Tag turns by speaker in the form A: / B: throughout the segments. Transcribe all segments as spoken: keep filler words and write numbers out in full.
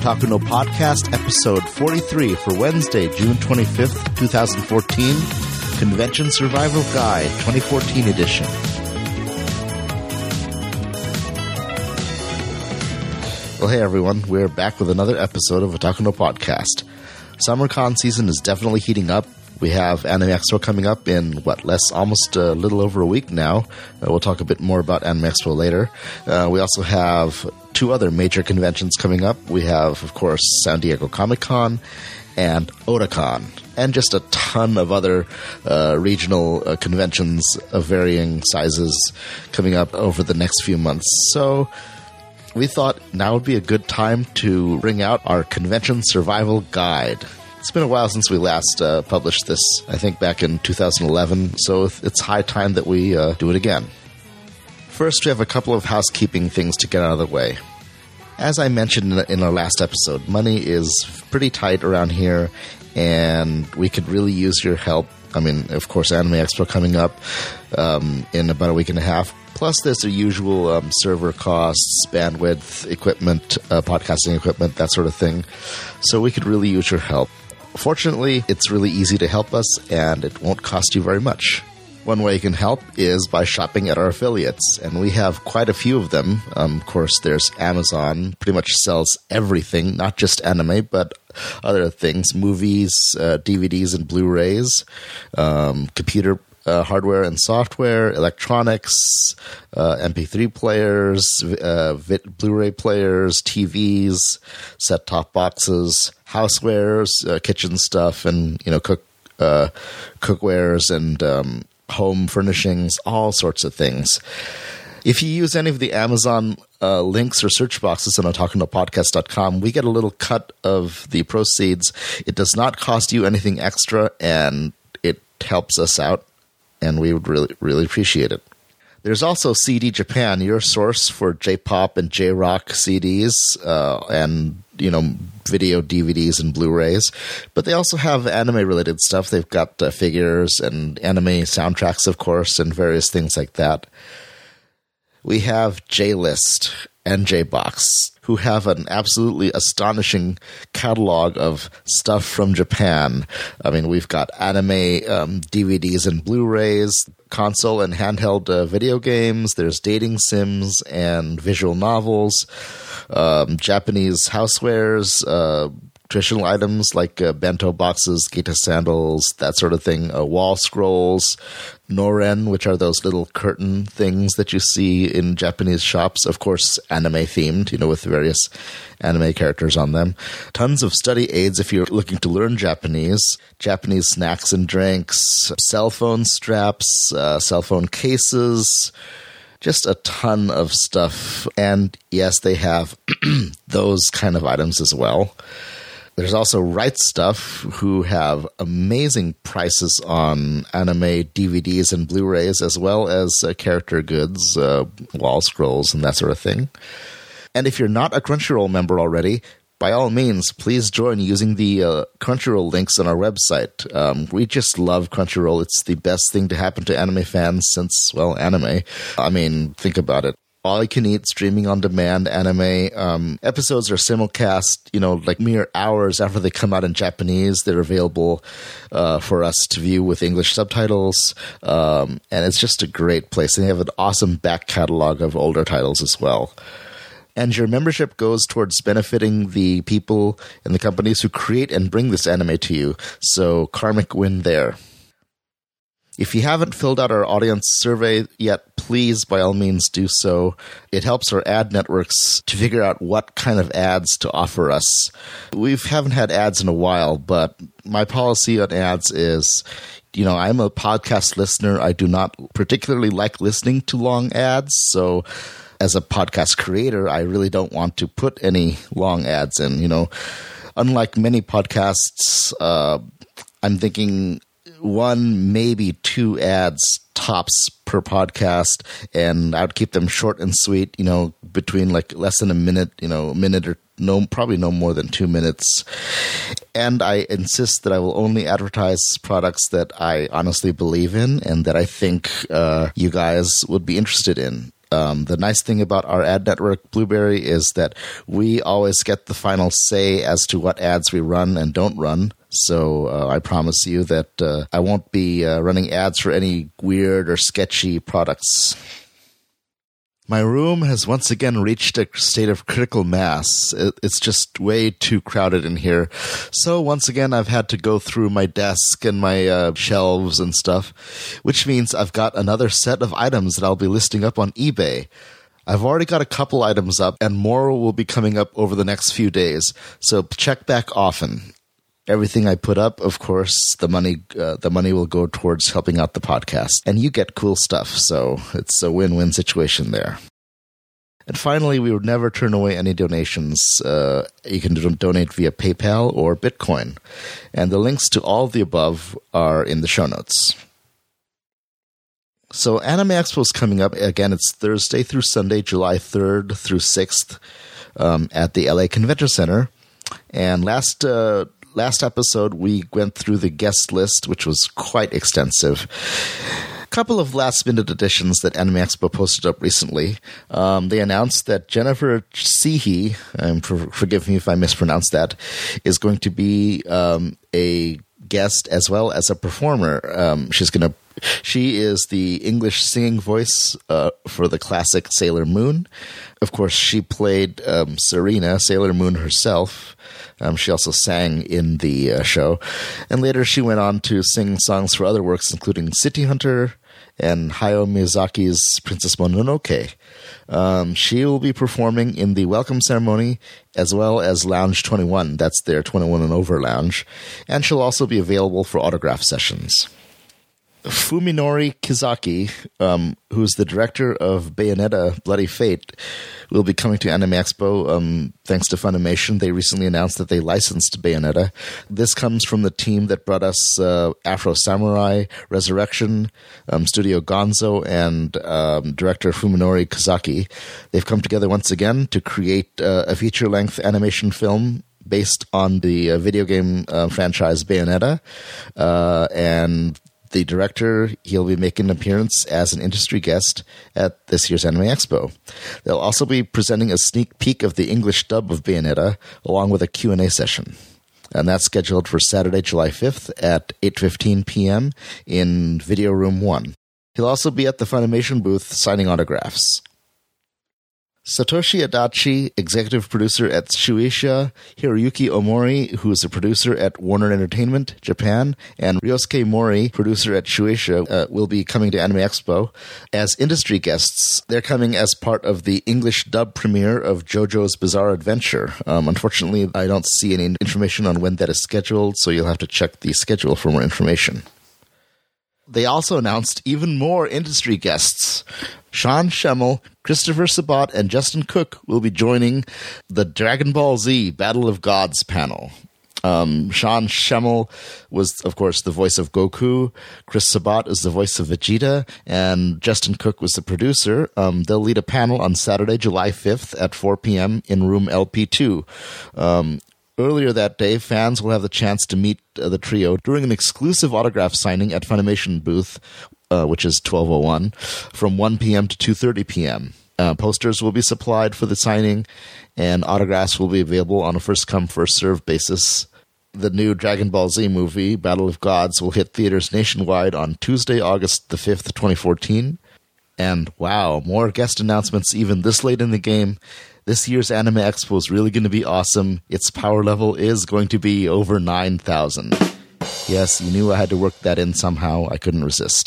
A: Otaku no Podcast, episode forty-three for Wednesday, June twenty-fifth, twenty fourteen, Convention Survival Guide, twenty fourteen edition. Well, hey everyone, we're back with another episode of Otaku no Podcast. SummerCon season is definitely heating up. We have Anime Expo coming up in, what, less, almost a little over a week now. Uh, we'll talk a bit more about Anime Expo later. Uh, we also have two other major conventions coming up. We have, of course, San Diego Comic-Con and Otakon, and just a ton of other uh, regional uh, conventions of varying sizes coming up over the next few months. So we thought now would be a good time to bring out our Convention Survival Guide. It's been a while since we last uh, published this, I think back in two thousand eleven, so it's high time that we uh, do it again. First, we have a couple of housekeeping things to get out of the way. As I mentioned in our last episode, money is pretty tight around here, and we could really use your help. I mean, of course, Anime Expo coming up um, in about a week and a half. Plus, there's the usual um, server costs, bandwidth, equipment, uh, podcasting equipment, that sort of thing. So we could really use your help. Fortunately, it's really easy to help us, and it won't cost you very much. One way you can help is by shopping at our affiliates, and we have quite a few of them. Um, of course, there's Amazon, pretty much sells everything, not just anime, but other things, movies, uh, D V Ds and Blu-rays, um, computer uh, hardware and software, electronics, uh, M P three players, uh, vid- Blu-ray players, T Vs, set-top boxes, housewares, uh, kitchen stuff, and, you know, cook uh, cookwares and um, home furnishings, all sorts of things. If you use any of the Amazon uh, links or search boxes on otaku no podcast dot com, we get a little cut of the proceeds. It does not cost you anything extra, and it helps us out, and we would really, really appreciate it. There's also C D Japan, your source for J-pop and J-rock C Ds, uh, and, you know, video D V Ds and Blu-rays. But they also have anime-related stuff. They've got uh, figures and anime soundtracks, of course, and various things like that. We have J-List and J-Box, who have an absolutely astonishing catalog of stuff from Japan. I mean, we've got anime um, D V Ds and Blu-rays, console and handheld uh, video games. There's dating sims and visual novels, um, Japanese housewares, uh, traditional items like uh, bento boxes, geisha sandals, that sort of thing, uh, wall scrolls, noren, which are those little curtain things that you see in Japanese shops, of course, anime-themed, you know, with various anime characters on them. Tons of study aids if you're looking to learn Japanese, Japanese snacks and drinks, cell phone straps, uh, cell phone cases, just a ton of stuff. And yes, they have those kind of items as well. There's also Right Stuff, who have amazing prices on anime D V Ds and Blu-rays, as well as uh, character goods, uh, wall scrolls, and that sort of thing. And if you're not a Crunchyroll member already, by all means, please join using the uh, Crunchyroll links on our website. Um, we just love Crunchyroll. It's the best thing to happen to anime fans since, well, anime. I mean, think about it. All you can eat, streaming on demand anime. Um, episodes are simulcast, you know, like mere hours after they come out in Japanese. They're available uh, for us to view with English subtitles. Um, and it's just a great place. And they have an awesome back catalog of older titles as well. And your membership goes towards benefiting the people and the companies who create and bring this anime to you. So karmic win there. If you haven't filled out our audience survey yet, please, by all means, do so. It helps our ad networks to figure out what kind of ads to offer us. We haven't had ads in a while, but my policy on ads is, you know, I'm a podcast listener. I do not particularly like listening to long ads, so as a podcast creator, I really don't want to put any long ads in. You know, unlike many podcasts, uh, I'm thinking one, maybe two ads tops per podcast, and I would keep them short and sweet, you know, between like less than a minute, you know, a minute or no, probably no more than two minutes. And I insist that I will only advertise products that I honestly believe in and that I think uh, you guys would be interested in. Um, the nice thing about our ad network, Blueberry, is that we always get the final say as to what ads we run and don't run. So uh, I promise you that uh, I won't be uh, running ads for any weird or sketchy products. My room has once again reached a state of critical mass. It's just way too crowded in here. So once again, I've had to go through my desk and my uh, shelves and stuff, which means I've got another set of items that I'll be listing up on eBay. I've already got a couple items up, and more will be coming up over the next few days, so check back often. Everything I put up, of course, the money uh, the money will go towards helping out the podcast. And you get cool stuff, so it's a win-win situation there. And finally, we would never turn away any donations. Uh, you can do- donate via PayPal or Bitcoin. And the links to all of the above are in the show notes. So Anime Expo is coming up. Again, it's Thursday through Sunday, July third through sixth um, at the L A Convention Center. And last... Uh, Last episode, we went through the guest list, which was quite extensive. A couple of last-minute additions that Anime Expo posted up recently. Um, they announced that Jennifer Seehee, um, for, forgive me if I mispronounce that, is going to be um, a guest as well as a performer. Um, she's going to She is the English singing voice uh, for the classic Sailor Moon. Of course, she played um, Serena, Sailor Moon herself. Um, she also sang in the uh, show. And later she went on to sing songs for other works, including City Hunter and Hayao Miyazaki's Princess Mononoke. Um, she will be performing in the welcome ceremony as well as Lounge twenty-one. That's their twenty-one and over lounge. And she'll also be available for autograph sessions. Fuminori Kizaki, um, who's the director of Bayonetta Bloody Fate, will be coming to Anime Expo um, thanks to Funimation. They recently announced that they licensed Bayonetta. This comes from the team that brought us uh, Afro Samurai, Resurrection, um, Studio Gonzo, and um, director Fuminori Kizaki. They've come together once again to create uh, a feature-length animation film based on the uh, video game uh, franchise Bayonetta, uh, and the director, he'll be making an appearance as an industry guest at this year's Anime Expo. They'll also be presenting a sneak peek of the English dub of Bayonetta, along with a Q and A session. And that's scheduled for Saturday, July fifth at eight fifteen p.m. in Video Room one. He'll also be at the Funimation booth signing autographs. Satoshi Adachi, executive producer at Shueisha, Hiroyuki Omori, who is a producer at Warner Entertainment, Japan, and Ryosuke Mori, producer at Shueisha, uh, will be coming to Anime Expo as industry guests. They're coming as part of the English dub premiere of JoJo's Bizarre Adventure. Um, unfortunately, I don't see any information on when that is scheduled, so you'll have to check the schedule for more information. They also announced even more industry guests. Sean Schemmel, Christopher Sabat, and Justin Cook will be joining the Dragon Ball Z Battle of Gods panel. Um, Sean Schemmel was, of course, the voice of Goku. Chris Sabat is the voice of Vegeta. And Justin Cook was the producer. Um, they'll lead a panel on Saturday, July fifth at four p.m. in room L P two. Um, Earlier that day, fans will have the chance to meet uh, the trio during an exclusive autograph signing at Funimation booth, uh, which is twelve oh one, from one p.m. to two thirty p.m. Uh, posters will be supplied for the signing, and autographs will be available on a first-come, first-served basis. The new Dragon Ball Z movie, Battle of Gods, will hit theaters nationwide on Tuesday, August the fifth, twenty fourteen. And wow, more guest announcements even this late in the game. This year's Anime Expo is really going to be awesome. Its power level is going to be over nine thousand. Yes, you knew I had to work that in somehow. I couldn't resist.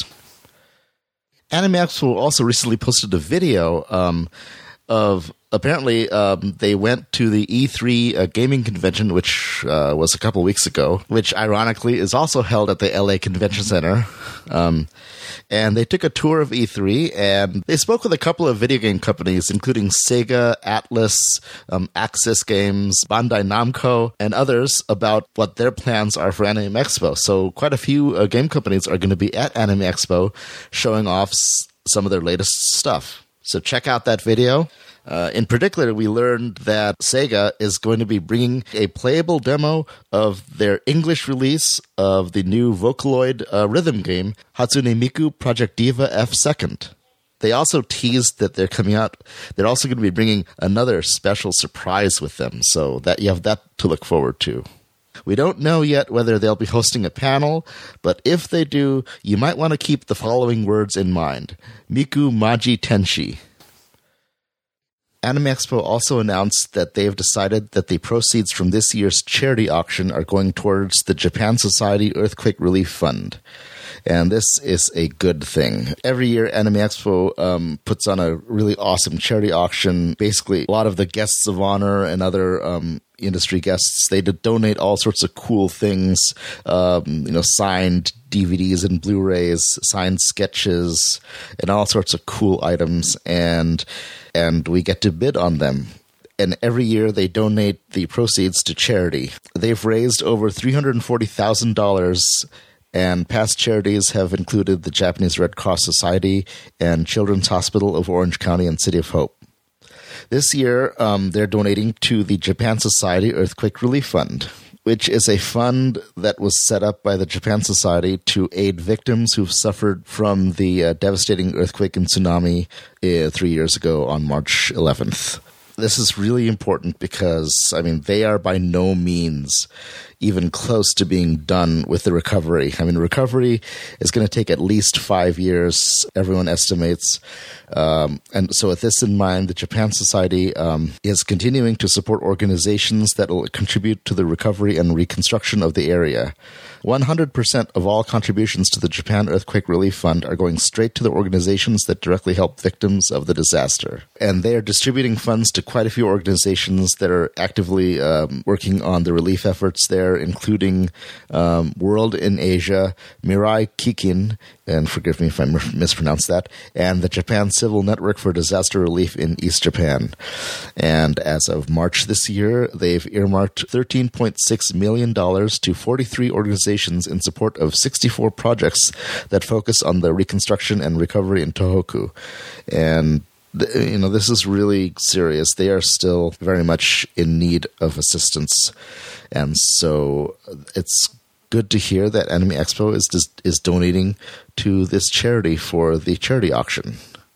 A: Anime Expo also recently posted a video um, of, apparently, um, they went to the E three uh, gaming convention, which uh, was a couple weeks ago, which ironically is also held at the L A Convention Center. Um, and they took a tour of E three, and they spoke with a couple of video game companies, including Sega, Atlus, um, Axis Games, Bandai Namco, and others about what their plans are for Anime Expo. So quite a few uh, game companies are going to be at Anime Expo showing off s- some of their latest stuff. So check out that video. Uh, in particular, we learned that Sega is going to be bringing a playable demo of their English release of the new Vocaloid uh, rhythm game, Hatsune Miku Project Diva F two. They also teased that they're coming out. They're also going to be bringing another special surprise with them, so that you have that to look forward to. We don't know yet whether they'll be hosting a panel, but if they do, you might want to keep the following words in mind. Miku Maji Tenshi. Anime Expo also announced that they have decided that the proceeds from this year's charity auction are going towards the Japan Society Earthquake Relief Fund. And this is a good thing. Every year, Anime Expo um, puts on a really awesome charity auction. Basically, a lot of the guests of honor and other um, industry guests, they donate all sorts of cool things, um, you know, signed D V Ds and Blu-rays, signed sketches, and all sorts of cool items. And and we get to bid on them. And every year they donate the proceeds to charity. They've raised over three hundred forty thousand dollars, and past charities have included the Japanese Red Cross Society and Children's Hospital of Orange County and City of Hope. This year, um, they're donating to the Japan Society Earthquake Relief Fund, which is a fund that was set up by the Japan Society to aid victims who've suffered from the uh, devastating earthquake and tsunami uh, three years ago on March eleventh. This is really important because, I mean, they are by no means even close to being done with the recovery. I mean, recovery is going to take at least five years, everyone estimates. Um, and so with this in mind, the Japan Society um, is continuing to support organizations that will contribute to the recovery and reconstruction of the area. one hundred percent of all contributions to the Japan Earthquake Relief Fund are going straight to the organizations that directly help victims of the disaster. And they are distributing funds to quite a few organizations that are actively um, working on the relief efforts there, including um, World in Asia, Mirai Kikin, and forgive me if I mispronounced that, and the Japan Civil Network for Disaster Relief in East Japan. And as of March this year, they've earmarked thirteen point six million dollars to forty-three organizations in support of sixty-four projects that focus on the reconstruction and recovery in Tohoku. And you know, this is really serious. They are still very much in need of assistance. And so it's good to hear that Anime Expo is is donating to this charity for the charity auction.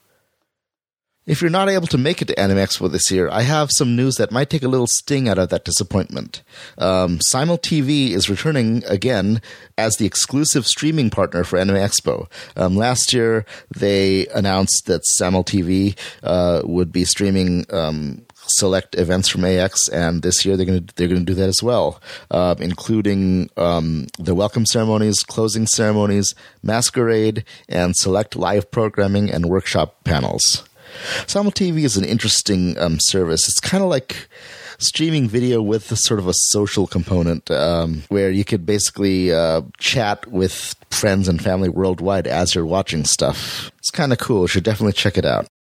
A: If you're not able to make it to Anime Expo this year, I have some news that might take a little sting out of that disappointment. Um, Simul T V is returning again as the exclusive streaming partner for Anime Expo. Um, last year, they announced that Simul T V uh, would be streaming um, select events from A X, and this year they're going to they're going to do that as well, uh, including um, the welcome ceremonies, closing ceremonies, masquerade, and select live programming and workshop panels. Simul T V is an interesting um, service. It's kind of like streaming video with a sort of a social component, um, where you could basically uh, chat with friends and family worldwide as you're watching stuff. It's kind of cool. You should definitely check it out.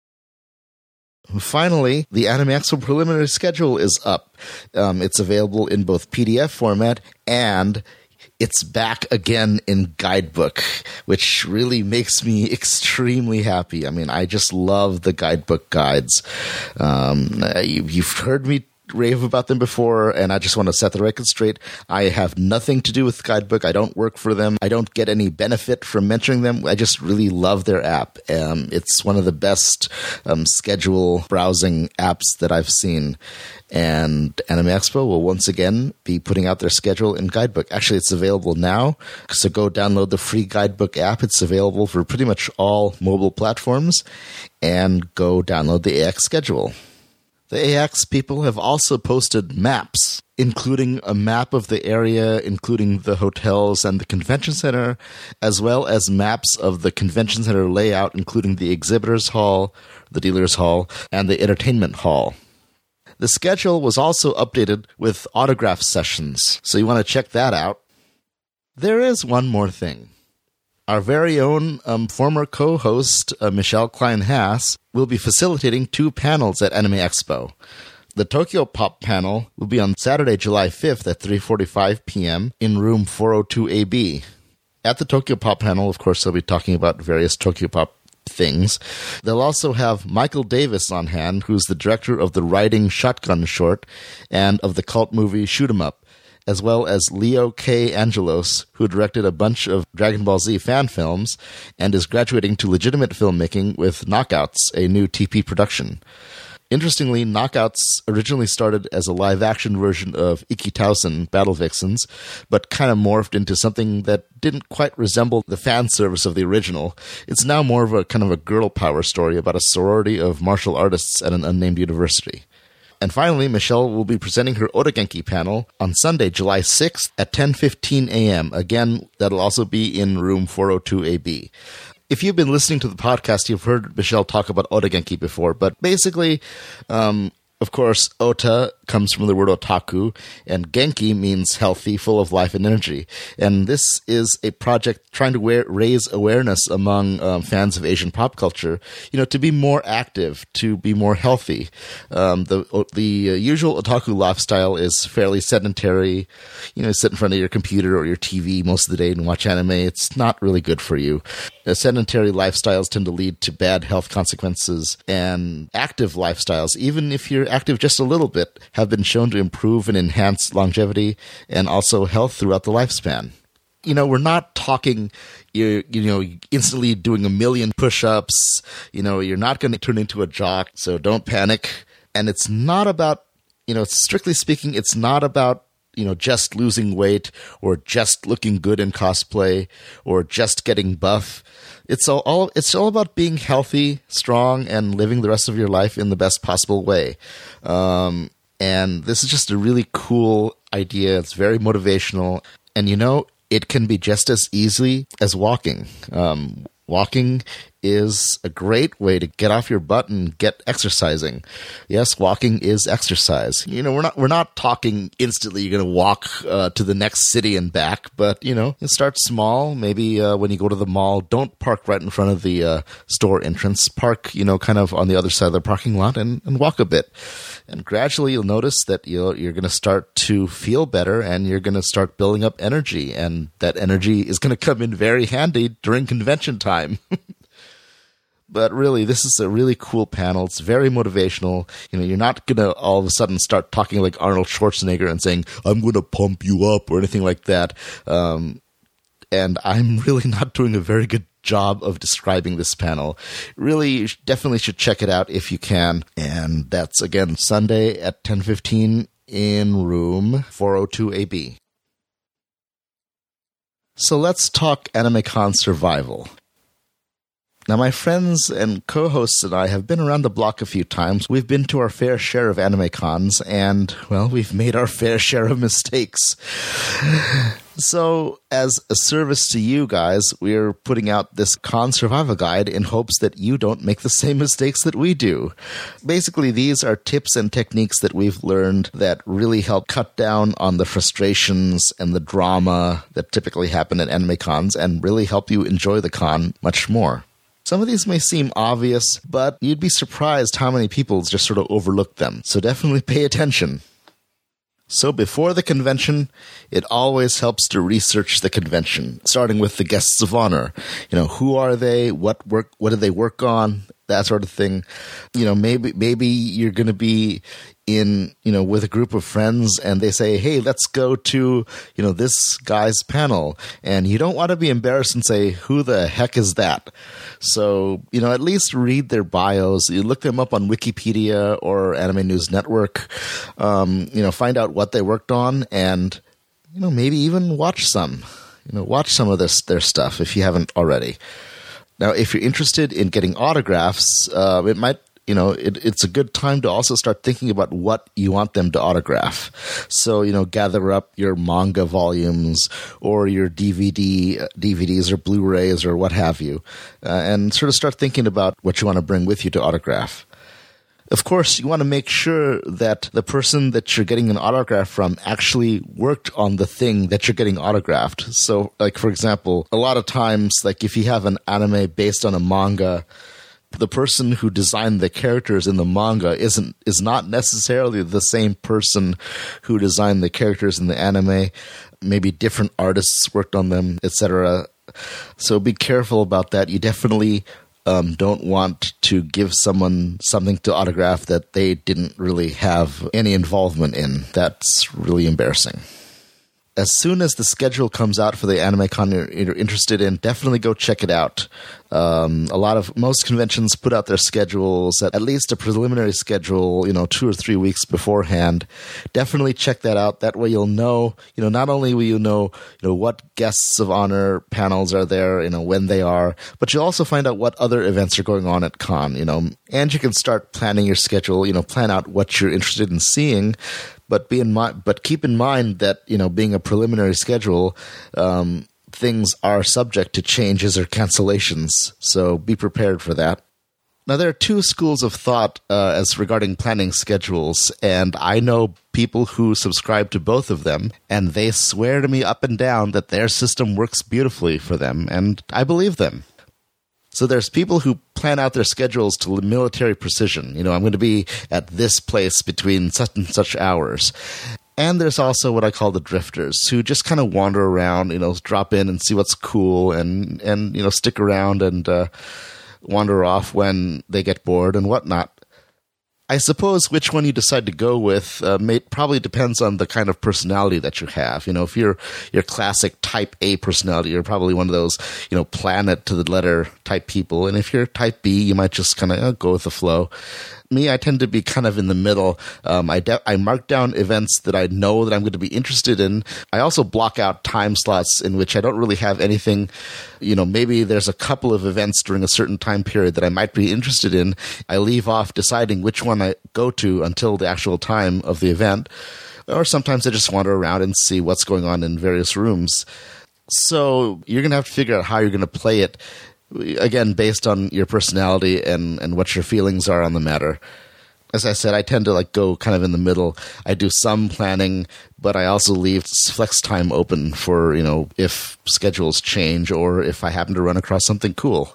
A: Finally, the Anime Expo preliminary schedule is up. Um, it's available in both P D F format, and it's back again in guidebook, which really makes me extremely happy. I mean, I just love the guidebook guides. Um, you, you've heard me rave about them before, and I just want to set the record straight. I have nothing to do with Guidebook. I don't work for them. I don't get any benefit from mentoring them. I just really love their app. Um, it's one of the best um, schedule browsing apps that I've seen. And Anime Expo will once again be putting out their schedule in Guidebook. Actually, it's available now, so go download the free Guidebook app. It's available for pretty much all mobile platforms, and go download the A X schedule. The A X people have also posted maps, including a map of the area, including the hotels and the convention center, as well as maps of the convention center layout, including the exhibitors hall, the dealers hall, and the entertainment hall. The schedule was also updated with autograph sessions, so you want to check that out. There is one more thing. Our very own um, former co-host, uh, Michelle Klein-Haas, will be facilitating two panels at Anime Expo. The Tokyo Pop panel will be on Saturday, July fifth at three forty-five p.m. in room four oh two A B. At the Tokyo Pop panel, of course, they'll be talking about various Tokyo Pop things. They'll also have Michael Davis on hand, who's the director of the Riding Shotgun short and of the cult movie Shoot 'em Up. as well as Leo K. Angelos, who directed a bunch of Dragon Ball Z fan films and is graduating to legitimate filmmaking with Knockouts, a new T P production. Interestingly, Knockouts originally started as a live-action version of Ikki Tausen, Battle Vixens, but kind of morphed into something that didn't quite resemble the fan service of the original. It's now more of a kind of a girl power story about a sorority of martial artists at an unnamed university. And finally, Michelle will be presenting her Otogenki panel on Sunday, July sixth at ten fifteen a.m. Again, that'll also be in room four oh two A B. If you've been listening to the podcast, you've heard Michelle talk about Otogenki before, but basically, um, of course, Ota comes from the word otaku, and Genki means healthy, full of life and energy. And this is a project trying to wear, raise awareness among um, fans of Asian pop culture, you know, to be more active, to be more healthy. Um, the the uh, usual otaku lifestyle is fairly sedentary. You know, sit in front of your computer or your T V most of the day and watch anime. It's not really good for you. Uh, sedentary lifestyles tend to lead to bad health consequences, and active lifestyles, even if you're active just a little bit, have been shown to improve and enhance longevity and also health throughout the lifespan. You know, we're not talking, you you know, instantly doing a million push-ups. You know, you're not going to turn into a jock, so don't panic. And it's not about, you know, strictly speaking, it's not about, you know, just losing weight or just looking good in cosplay or just getting buff. It's all, all it's all about being healthy, strong, and living the rest of your life in the best possible way. Um, and this is just a really cool idea. It's very motivational. And, you know, it can be just as easy as walking. Um, walking is a great way to get off your butt and get exercising. Yes, walking is exercise. You know, we're not we're not talking instantly you're going to walk uh, to the next city and back, but, you know, start small. Maybe uh, when you go to the mall, don't park right in front of the uh, store entrance. Park, you know, kind of on the other side of the parking lot and, and walk a bit. And gradually you'll notice that you'll, you're going to start to feel better and you're going to start building up energy. And that energy is going to come in very handy during convention time. But really, this is a really cool panel. It's very motivational. You know, you're not going to all of a sudden start talking like Arnold Schwarzenegger and saying, I'm going to pump you up or anything like that. Um, and I'm really not doing a very good job of describing this panel. Really, you definitely should check it out if you can. And that's, again, Sunday at ten fifteen in room four oh two A B. So let's talk AnimeCon Survival. Now, my friends and co-hosts and I have been around the block a few times. We've been to our fair share of anime cons, and, well, we've made our fair share of mistakes. So, as a service to you guys, we're putting out this con survival guide in hopes that you don't make the same mistakes that we do. Basically, these are tips and techniques that we've learned that really help cut down on the frustrations and the drama that typically happen at anime cons and really help you enjoy the con much more. Some of these may seem obvious, but you'd be surprised how many people just sort of overlook them. So definitely pay attention. So before the convention, it always helps to research the convention, starting with the guests of honor. You know, who are they? What work? What do they work on? That sort of thing. You know, maybe maybe you're going to be in, you know, with a group of friends and they say, hey, let's go to, you know, this guy's panel. And you don't want to be embarrassed and say, who the heck is that? So, you know, at least read their bios. You look them up on Wikipedia or Anime News Network. Um, you know, find out what they worked on and, you know, maybe even watch some. You know, watch some of this their stuff if you haven't already. Now, if you're interested in getting autographs, uh, it might, you know, it, it's a good time to also start thinking about what you want them to autograph. So, you know, gather up your manga volumes or your D V D, D V Ds or Blu-rays or what have you, uh, and sort of start thinking about what you want to bring with you to autograph. Of course, you want to make sure that the person that you're getting an autograph from actually worked on the thing that you're getting autographed. So, like, for example, a lot of times, like, if you have an anime based on a manga, the person who designed the characters in the manga isn't is not necessarily the same person who designed the characters in the anime. Maybe different artists worked on them, et cetera. So be careful about that. You definitely Um, don't want to give someone something to autograph that they didn't really have any involvement in. That's really embarrassing. as soon as the schedule comes out for the AnimeCon you're, you're interested in, definitely go check it out. Um, a lot of most conventions put out their schedules at at least a preliminary schedule, you know, two or three weeks beforehand. Definitely check that out. That way you'll know, you know, not only will you know, you know, what guests of honor panels are there, you know, when they are, but you'll also find out what other events are going on at con, you know, and you can start planning your schedule, you know, plan out what you're interested in seeing. But be in mind, but keep in mind that, you know, being a preliminary schedule, um, things are subject to changes or cancellations. So be prepared for that. Now, there are two schools of thought uh, as regarding planning schedules, and I know people who subscribe to both of them, and they swear to me up and down that their system works beautifully for them, and I believe them. So there's people who plan out their schedules to military precision. You know, I'm going to be at this place between such and such hours. And there's also what I call the drifters, who just kind of wander around, you know, drop in and see what's cool and, and you know, stick around and uh, wander off when they get bored and whatnot. I suppose which one you decide to go with uh, may, probably depends on the kind of personality that you have. You know, if you're your classic type A personality, you're probably one of those, you know, plan it to the letter type people. And if you're type B, you might just kind of uh, go with the flow. Me, I tend to be kind of in the middle. Um, I de- I mark down events that I know that I'm going to be interested in. I also block out time slots in which I don't really have anything. You know, maybe there's a couple of events during a certain time period that I might be interested in. I leave off deciding which one I go to until the actual time of the event. Or sometimes I just wander around and see what's going on in various rooms. So you're going to have to figure out how you're going to play it. Again, based on your personality and, and what your feelings are on the matter. As I said, I tend to like go kind of in the middle. I do some planning, but I also leave flex time open for, you know, if schedules change or if I happen to run across something cool.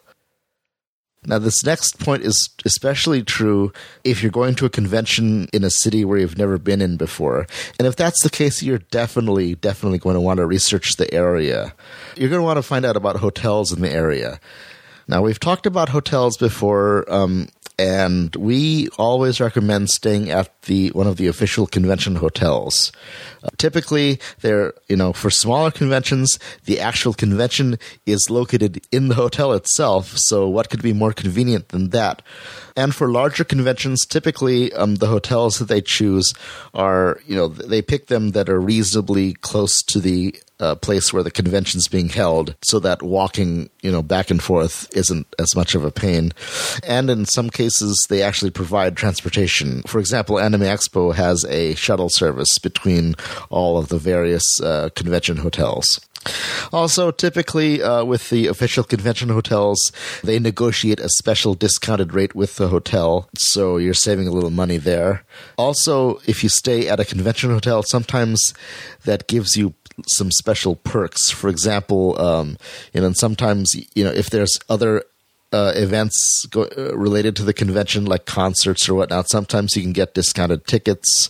A: Now, this next point is especially true if you're going to a convention in a city where you've never been in before. And if that's the case, you're definitely, definitely going to want to research the area. You're going to want to find out about hotels in the area. Now, we've talked about hotels before, um, and we always recommend staying at the one of the official convention hotels. Uh, typically, they're, you know, for smaller conventions, the actual convention is located in the hotel itself, so what could be more convenient than that? And for larger conventions, typically um, the hotels that they choose are, you know, they pick them that are reasonably close to the uh, place where the convention's being held, so that walking, you know, back and forth isn't as much of a pain. And in some cases, they actually provide transportation. For example, Anime Expo has a shuttle service between all of the various uh, convention hotels. Also, typically uh, with the official convention hotels, they negotiate a special discounted rate with the hotel, so you're saving a little money there. Also, if you stay at a convention hotel, sometimes that gives you some special perks. For example, um, you know, and sometimes, you know, if there's other Uh, events go, uh, related to the convention, like concerts or whatnot, sometimes you can get discounted tickets.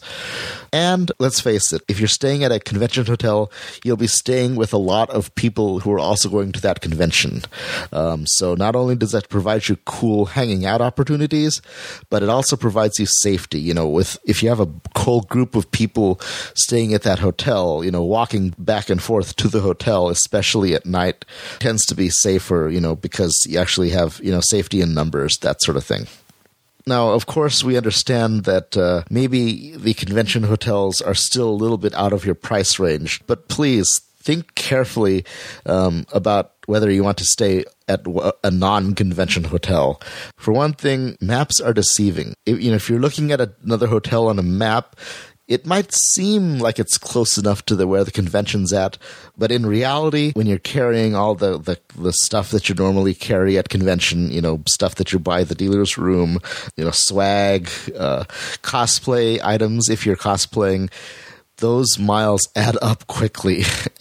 A: And let's face it, if you're staying at a convention hotel, you'll be staying with a lot of people who are also going to that convention. Um, so not only does that provide you cool hanging out opportunities, but it also provides you safety. You know, with if you have a whole group of people staying at that hotel, you know, walking back and forth to the hotel, especially at night, tends to be safer, you know, because you actually have, you know, safety in numbers, that sort of thing. Now, of course, we understand that uh, maybe the convention hotels are still a little bit out of your price range, but please think carefully um, about whether you want to stay at a non-convention hotel. For one thing, maps are deceiving. If, you know, if you're looking at another hotel on a map, it might seem like it's close enough to the where the convention's at, but in reality, when you're carrying all the, the, the stuff that you normally carry at convention, you know, stuff that you buy at the dealer's room, you know, swag, uh, cosplay items, if you're cosplaying, those miles add up quickly.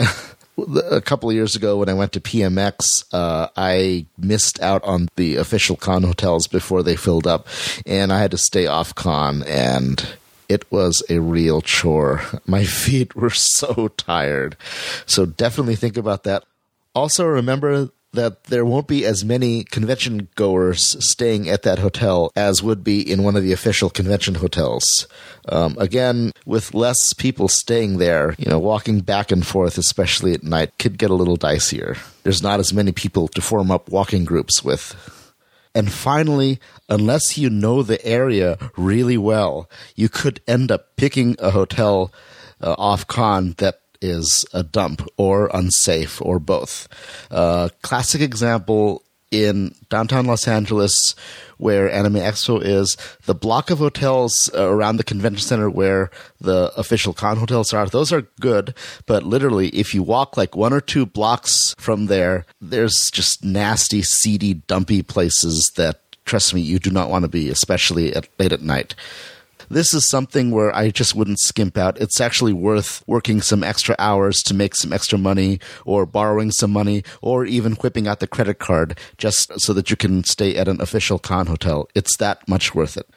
A: A couple of years ago when I went to P M X, uh, I missed out on the official con hotels before they filled up, and I had to stay off con, and it was a real chore. My feet were so tired. So definitely think about that. Also, remember that there won't be as many convention goers staying at that hotel as would be in one of the official convention hotels. Um, again, with less people staying there, you know, walking back and forth, especially at night, could get a little dicier. There's not as many people to form up walking groups with. And finally, unless you know the area really well, you could end up picking a hotel uh, off-con that is a dump or unsafe or both. Uh, classic example in downtown Los Angeles, where Anime Expo is, the block of hotels uh, around the convention center where the official con hotels are, those are good, but literally if you walk like one or two blocks from there, there's just nasty, seedy, dumpy places that, trust me, you do not want to be, especially at, late at night. This is something where I just wouldn't skimp out. It's actually worth working some extra hours to make some extra money, or borrowing some money, or even whipping out the credit card just so that you can stay at an official con hotel. It's that much worth it.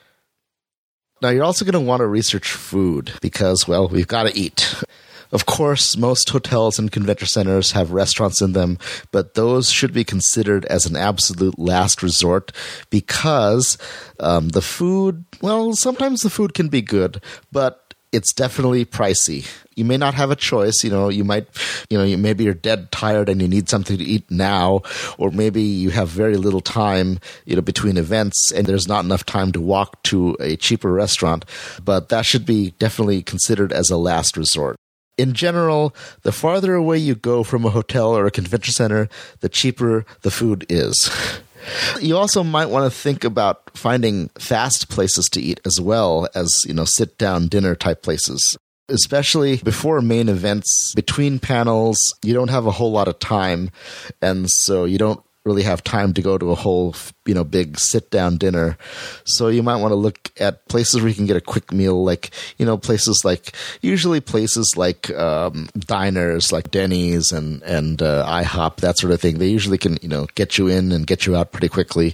A: Now, you're also going to want to research food because, well, we've got to eat. Of course, most hotels and convention centers have restaurants in them, but those should be considered as an absolute last resort because um, the food, well, sometimes the food can be good, but it's definitely pricey. You may not have a choice. You know, you might, you know, you, maybe you're dead tired and you need something to eat now, or maybe you have very little time, you know, between events and there's not enough time to walk to a cheaper restaurant, but that should be definitely considered as a last resort. In general, the farther away you go from a hotel or a convention center, the cheaper the food is. You also might want to think about finding fast places to eat as well as, you know, sit-down dinner type places. Especially before main events, between panels, you don't have a whole lot of time, and so you don't really have time to go to a whole, you know, big sit-down dinner. So you might want to look at places where you can get a quick meal, like, you know, places like, usually places like um, diners, like Denny's and, and uh, IHOP, that sort of thing. They usually can, you know, get you in and get you out pretty quickly.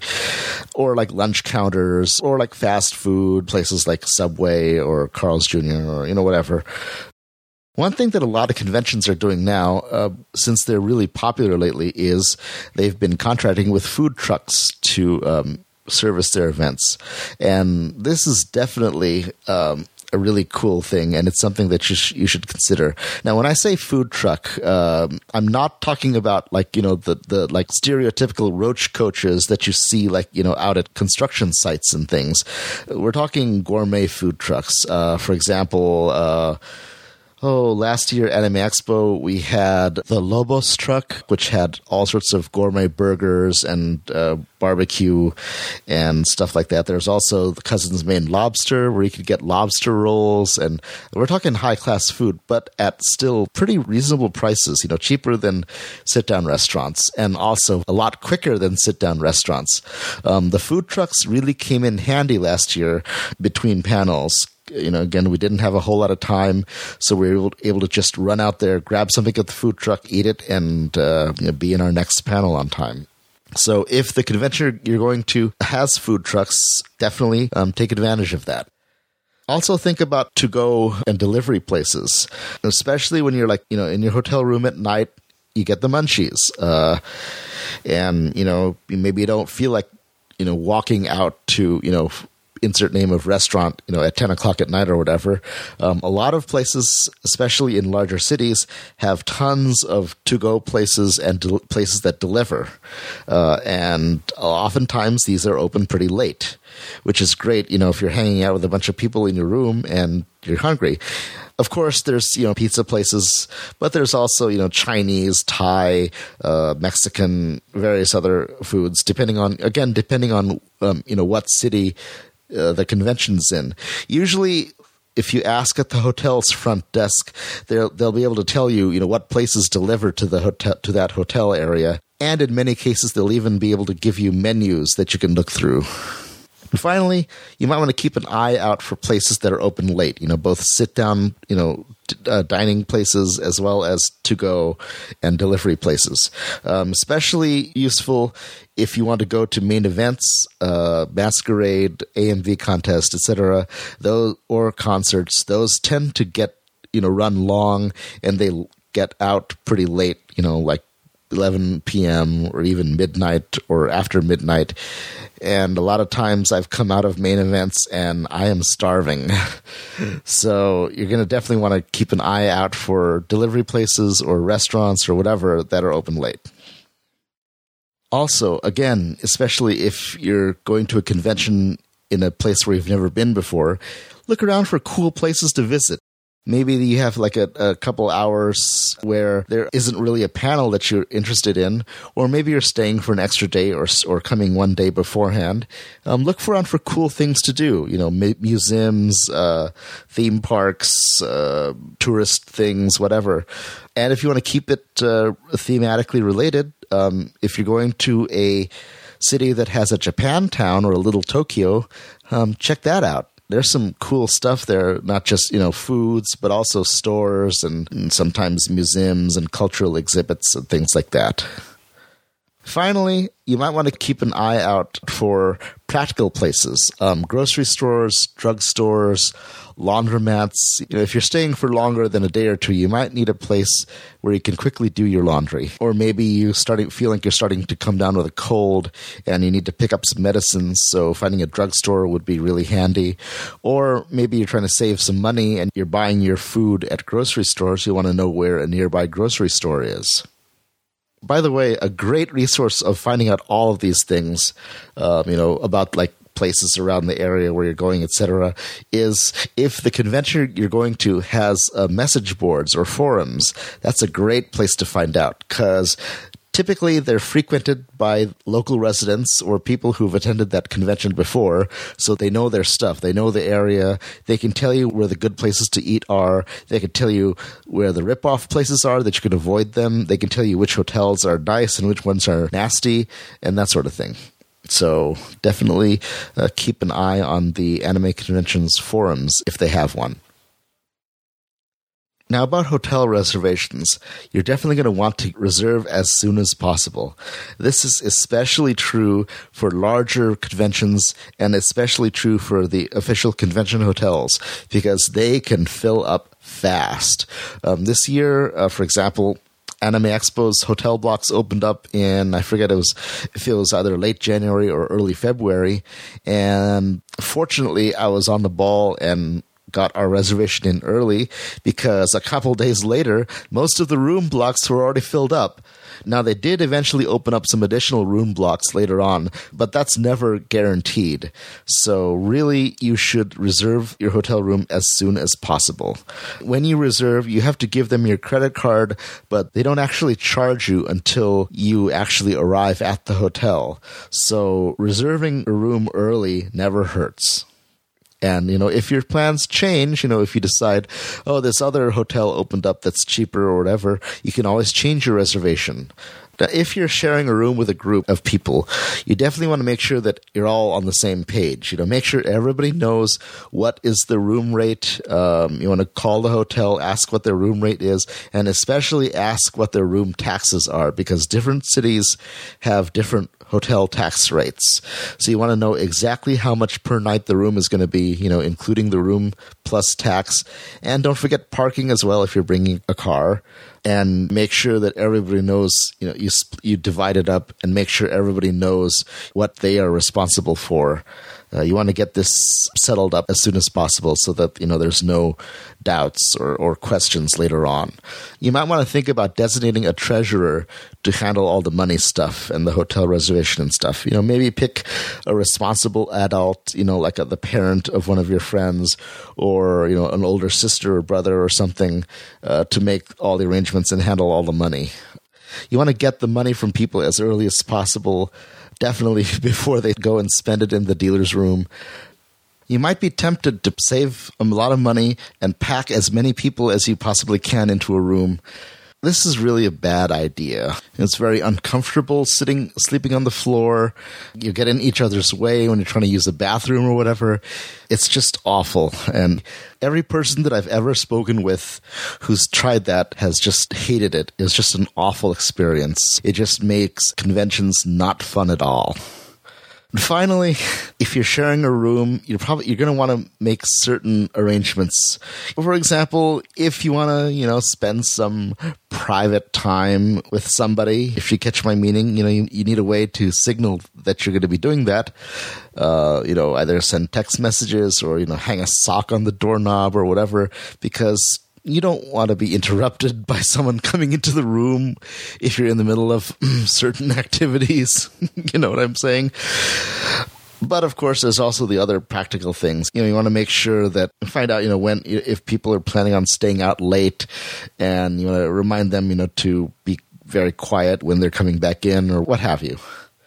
A: Or like lunch counters, or like fast food, places like Subway or Carl's Junior or, you know, whatever. One thing that a lot of conventions are doing now, uh, since they're really popular lately, is they've been contracting with food trucks to um, service their events. And this is definitely um, a really cool thing, and it's something that you, sh- you should consider. Now, when I say food truck, um, I'm not talking about like, you know, the, the like stereotypical roach coaches that you see like, you know, out at construction sites and things. We're talking gourmet food trucks. Uh, for example, uh, Oh, last year at Anime Expo, we had the Lobos truck, which had all sorts of gourmet burgers and uh, barbecue and stuff like that. There's also the Cousin's Main Lobster, where you could get lobster rolls. And we're talking high-class food, but at still pretty reasonable prices, you know, cheaper than sit-down restaurants and also a lot quicker than sit-down restaurants. Um, the food trucks really came in handy last year between panels. You know, again, we didn't have a whole lot of time, so we were able, able to just run out there, grab something at the food truck, eat it, and uh, you know, be in our next panel on time. So if the convention you're going to has food trucks, definitely um, take advantage of that. Also think about to-go and delivery places, especially when you're like, you know, in your hotel room at night, you get the munchies. Uh, and, you know, maybe you don't feel like, you know, walking out to, you know, insert name of restaurant, you know, at ten o'clock at night or whatever. Um, a lot of places, especially in larger cities, have tons of to-go places and de- places that deliver. Uh, and oftentimes these are open pretty late, which is great, you know, if you're hanging out with a bunch of people in your room and you're hungry. Of course, there's, you know, pizza places, but there's also, you know, Chinese, Thai, uh, Mexican, various other foods, depending on, again, depending on, um, you know, what city Uh, the convention's in. Usually, if you ask at the hotel's front desk, they'll they'll be able to tell you, you know, what places deliver to the hotel to that hotel area, and in many cases, they'll even be able to give you menus that you can look through. And finally, you might want to keep an eye out for places that are open late. You know, both sit-down, you know, d- uh, dining places as well as to-go and delivery places. Um, especially useful if you want to go to main events, uh, masquerade, A M V contest, et cetera, those or concerts. Those tend to get, you know, run long, and they get out pretty late. You know, like eleven p.m. or even midnight or after midnight. And a lot of times I've come out of main events and I am starving. So you're going to definitely want to keep an eye out for delivery places or restaurants or whatever that are open late. Also, again, especially if you're going to a convention in a place where you've never been before, look around for cool places to visit. Maybe you have like a, a couple hours where there isn't really a panel that you're interested in, or maybe you're staying for an extra day or or coming one day beforehand. Um, look around for cool things to do, you know, mu- museums, uh, theme parks, uh, tourist things, whatever. And if you want to keep it uh, thematically related, um, if you're going to a city that has a Japantown or a little Tokyo, um, check that out. There's some cool stuff there, not just, you know, foods, but also stores and, and sometimes museums and cultural exhibits and things like that. Finally, you might want to keep an eye out for practical places, um, grocery stores, drugstores, laundromats. You know, if you're staying for longer than a day or two, you might need a place where you can quickly do your laundry. Or maybe you starting feel like you're starting to come down with a cold and you need to pick up some medicines, so finding a drugstore would be really handy. Or maybe you're trying to save some money and you're buying your food at grocery stores. You want to know where a nearby grocery store is. By the way, a great resource of finding out all of these things, um, you know, about like places around the area where you're going, et cetera, is if the convention you're going to has uh, message boards or forums. That's a great place to find out, because typically they're frequented by local residents or people who've attended that convention before, so they know their stuff. They know the area. They can tell you where the good places to eat are. They can tell you where the rip-off places are that you can avoid them. They can tell you which hotels are nice and which ones are nasty and that sort of thing. So definitely uh, keep an eye on the Anime Convention's forums if they have one. Now, about hotel reservations, you're definitely going to want to reserve as soon as possible. This is especially true for larger conventions and especially true for the official convention hotels, because they can fill up fast. Um, this year, uh, for example, Anime Expo's hotel blocks opened up in, I forget it was, if it was either late January or early February. And fortunately, I was on the ball and got our reservation in early, because a couple days later, most of the room blocks were already filled up. Now, they did eventually open up some additional room blocks later on, but that's never guaranteed. So really, you should reserve your hotel room as soon as possible. When you reserve, you have to give them your credit card, but they don't actually charge you until you actually arrive at the hotel. So reserving a room early never hurts. And, you know, if your plans change, you know, if you decide, oh, this other hotel opened up that's cheaper or whatever, you can always change your reservation. Now, if you're sharing a room with a group of people, you definitely want to make sure that you're all on the same page. You know, make sure everybody knows what is the room rate. Um, you want to call the hotel, ask what their room rate is, and especially ask what their room taxes are, because different cities have different hotel tax rates. So you want to know exactly how much per night the room is going to be, you know, including the room plus tax. And don't forget parking as well if you're bringing a car. And make sure that everybody knows, you know, you you divide it up and make sure everybody knows what they are responsible for. Uh, you want to get this settled up as soon as possible so that, you know, there's no doubts or, or questions later on. You might want to think about designating a treasurer to handle all the money stuff and the hotel reservation and stuff. You know, maybe pick a responsible adult, you know, like a, the parent of one of your friends, or, you know, an older sister or brother or something, uh, to make all the arrangements and handle all the money. You want to get the money from people as early as possible, definitely before they go and spend it in the dealer's room. You might be tempted to save a lot of money and pack as many people as you possibly can into a room. This is really a bad idea. It's very uncomfortable sitting, sleeping on the floor. You get in each other's way when you're trying to use the bathroom or whatever. It's just awful. And every person that I've ever spoken with who's tried that has just hated it. It's just an awful experience. It just makes conventions not fun at all. And finally, if you're sharing a room, you're probably you're going to want to make certain arrangements. For example, if you want to, you know, spend some private time with somebody, if you catch my meaning, you know, you, you need a way to signal that you're going to be doing that. Uh, you know, either send text messages or, you know, hang a sock on the doorknob or whatever, because you don't want to be interrupted by someone coming into the room if you're in the middle of certain activities. You know what I'm saying? But of course, there's also the other practical things. You know, you want to make sure that find out, you know, when if people are planning on staying out late, and you want to remind them, you know, to be very quiet when they're coming back in or what have you.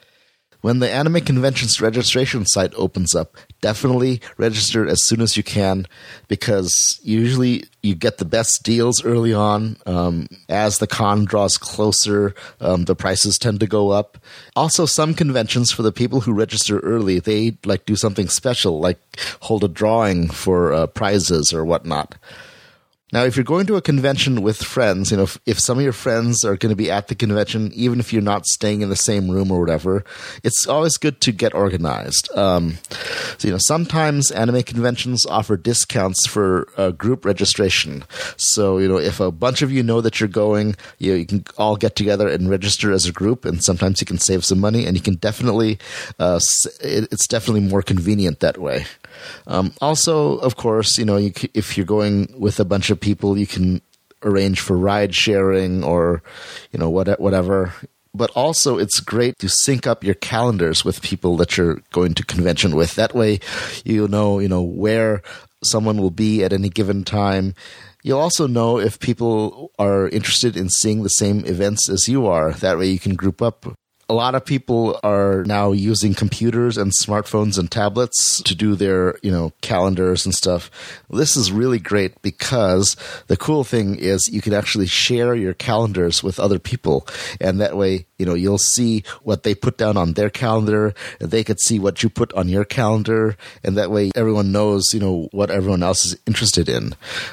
A: When the Anime Convention's registration site opens up, definitely register as soon as you can, because usually you get the best deals early on. Um, as the con draws closer, um, the prices tend to go up. Also, some conventions, for the people who register early, they like do something special, like hold a drawing for uh, prizes or whatnot. Now, if you're going to a convention with friends, you know, if, if some of your friends are going to be at the convention, even if you're not staying in the same room or whatever, it's always good to get organized. Um, so, you know, sometimes anime conventions offer discounts for uh, group registration. So, you know, if a bunch of you know that you're going, you know, you can all get together and register as a group, and sometimes you can save some money, and you can definitely, uh, it's definitely more convenient that way. Um, also, of course, you know, you, if you're going with a bunch of people, you can arrange for ride sharing or, you know, what, whatever. But also, it's great to sync up your calendars with people that you're going to convention with. That way, you know, you know, where someone will be at any given time. You'll also know if people are interested in seeing the same events as you are. That way, you can group up. A lot of people are now using computers and smartphones and tablets to do their, you know, calendars and stuff. This is really great because the cool thing is you can actually share your calendars with other people. And that way, you know, you'll see what they put down on their calendar, and they could see what you put on your calendar. And that way everyone knows, you know, what everyone else is interested in.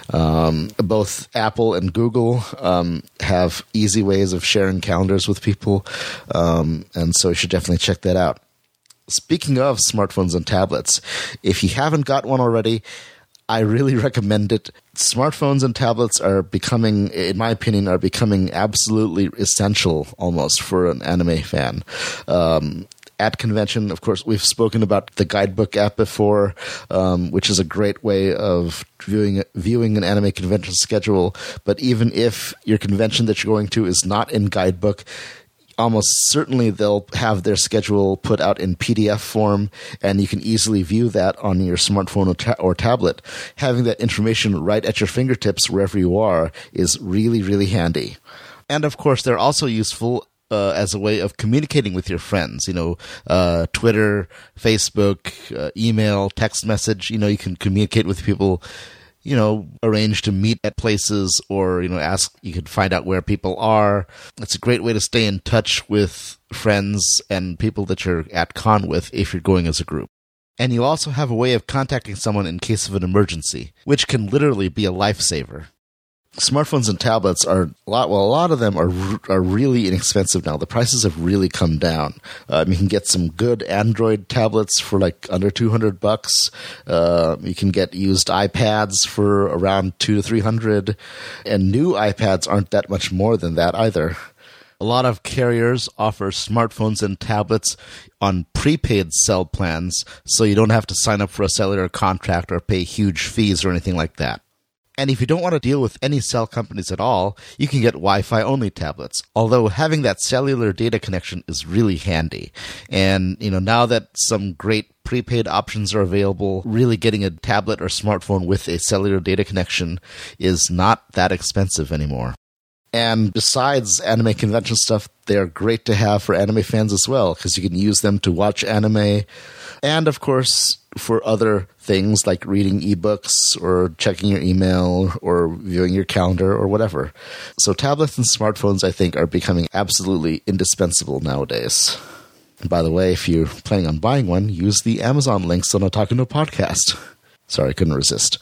A: Um, both Apple and Google um, have easy ways of sharing calendars with people. Um, Um, and so you should definitely check that out. Speaking of smartphones and tablets, if you haven't got one already, I really recommend it. Smartphones and tablets are becoming, in my opinion, are becoming absolutely essential almost for an anime fan. Um, at convention, of course, we've spoken about the Guidebook app before, um, which is a great way of viewing viewing an anime convention schedule. But even if your convention that you're going to is not in Guidebook, almost certainly they'll have their schedule put out in P D F form, and you can easily view that on your smartphone or, ta- or tablet. Having that information right at your fingertips wherever you are is really, really handy. And of course, they're also useful uh, as a way of communicating with your friends. You know, uh, Twitter, Facebook, uh, email, text message. You know, you can communicate with people. You know, arrange to meet at places, or, you know, ask, you can find out where people are. It's a great way to stay in touch with friends and people that you're at con with if you're going as a group. And you also have a way of contacting someone in case of an emergency, which can literally be a lifesaver. Smartphones and tablets are a lot. Well, a lot of them are are really inexpensive now. The prices have really come down. Um, you can get some good Android tablets for like under two hundred bucks. Uh, you can get used iPads for around two to three hundred, and new iPads aren't that much more than that either. A lot of carriers offer smartphones and tablets on prepaid cell plans, so you don't have to sign up for a cellular contract or pay huge fees or anything like that. And if you don't want to deal with any cell companies at all, you can get Wi-Fi only tablets. Although having that cellular data connection is really handy. And, you know, now that some great prepaid options are available, really getting a tablet or smartphone with a cellular data connection is not that expensive anymore. And besides anime convention stuff, they're great to have for anime fans as well, because you can use them to watch anime. And, of course, for other things like reading ebooks or checking your email or viewing your calendar or whatever. So tablets and smartphones, I think, are becoming absolutely indispensable nowadays. And by the way, if you're planning on buying one, use the Amazon links on Otaku no Podcast. Sorry, I couldn't resist.